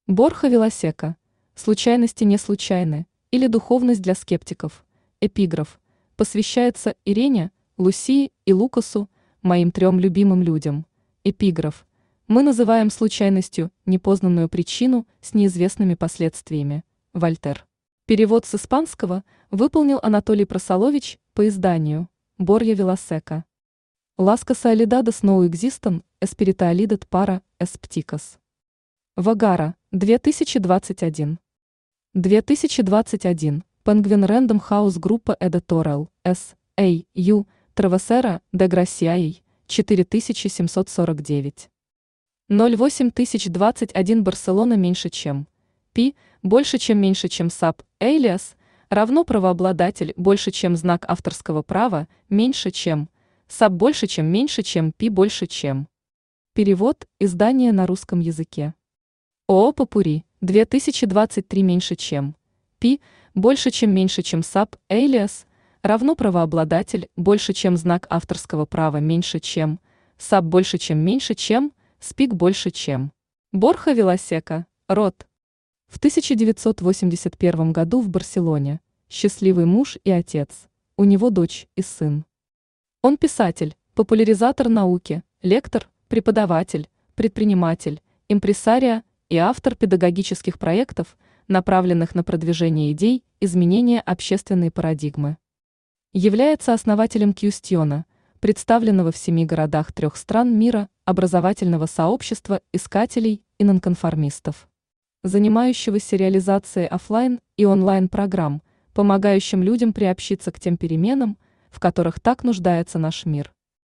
Борхе Вилосека. Случайности не случайны. Или духовность для скептиков. Эпиграф. Посвящается Ирене, Лусии и Лукасу, моим трем любимым людям. Эпиграф. Мы называем случайностью непознанную причину с неизвестными последствиями. Вольтер. Перевод с испанского выполнил Анатолий Просолович по изданию Борхе Вилосека. Las casualidades no existen, espiritualidad para escépticos. Вагара, 2021. 2021. Penguin Random House группа Editorial, S.A.U. Travesera de Graciae, 4749. 08021 Барселона меньше чем. Пи, больше чем меньше чем САП, Alias, равно правообладатель больше чем знак авторского права, меньше чем. САП больше чем меньше чем Пи больше чем. Перевод, издание на русском языке. ООО «Попури», 2023 меньше чем. Пи, больше чем меньше чем САП, Alias, равно правообладатель больше чем знак авторского права меньше чем. САП больше чем меньше чем, СПИК больше чем. Борхе Вилосека, род. В 1981 году в Барселоне. Счастливый муж и отец. У него дочь и сын. Он писатель, популяризатор науки, лектор, преподаватель, предприниматель, импресарио и автор педагогических проектов, направленных на продвижение идей изменения общественной парадигмы. Является основателем Кьюстиона, представленного в 7 городах 3 стран мира образовательного сообщества искателей и нонконформистов, занимающегося реализацией офлайн и онлайн программ, помогающим людям приобщиться к тем переменам, в которых так нуждается наш мир.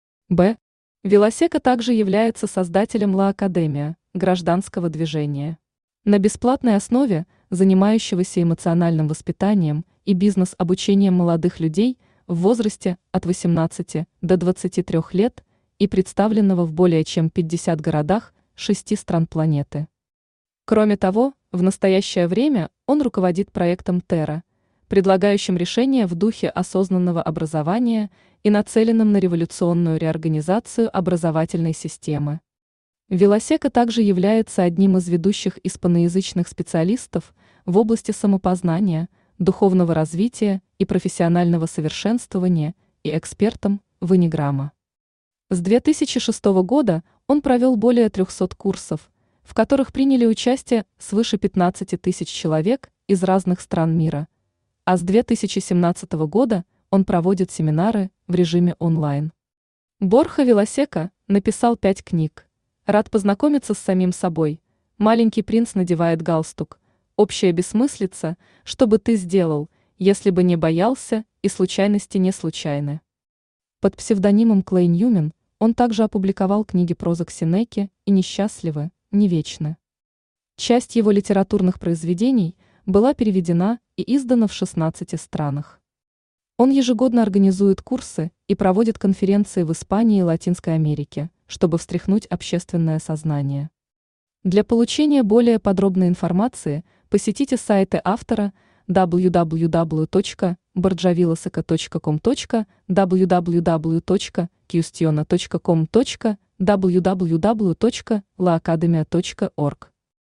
Б. Вилосека также является создателем Ла Академия, гражданского движения. На бесплатной основе, занимающегося эмоциональным воспитанием и бизнес-обучением молодых людей в возрасте от 18 до 23 лет и представленного в более чем 50 городах 6 стран планеты. Кроме того, в настоящее время он руководит проектом Терра, предлагающим решения в духе осознанного образования и нацеленным на революционную реорганизацию образовательной системы. Вилосека также является одним из ведущих испаноязычных специалистов в области самопознания, духовного развития и профессионального совершенствования и экспертом в Эннеграма. С 2006 года он провел более 300 курсов, в которых приняли участие свыше 15 тысяч человек из разных стран мира, а с 2017 года он проводит семинары в режиме онлайн. Борхе Вилосека написал 5 книг. Рад познакомиться с самим собой. Маленький принц надевает галстук. Общая бессмыслица, что бы ты сделал, если бы не боялся, и случайности не случайны. Под псевдонимом Клей Ньюмен он также опубликовал книги прозы Сенеки и «Несчастливы, не вечны». Часть его литературных произведений была переведена и издана в 16 странах. Он ежегодно организует курсы и проводит конференции в Испании и Латинской Америке, чтобы встряхнуть общественное сознание. Для получения более подробной информации посетите сайты автора www.borjaviloseka.com, www.qstion.com, www.laacademia.org,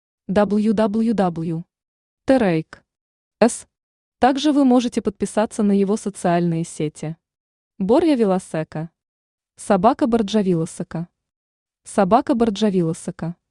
www.terraik.s. Также вы можете подписаться на его социальные сети. Борхе Вилосека. Собака Борджа Вилосека. Собака Борджа Вилосека.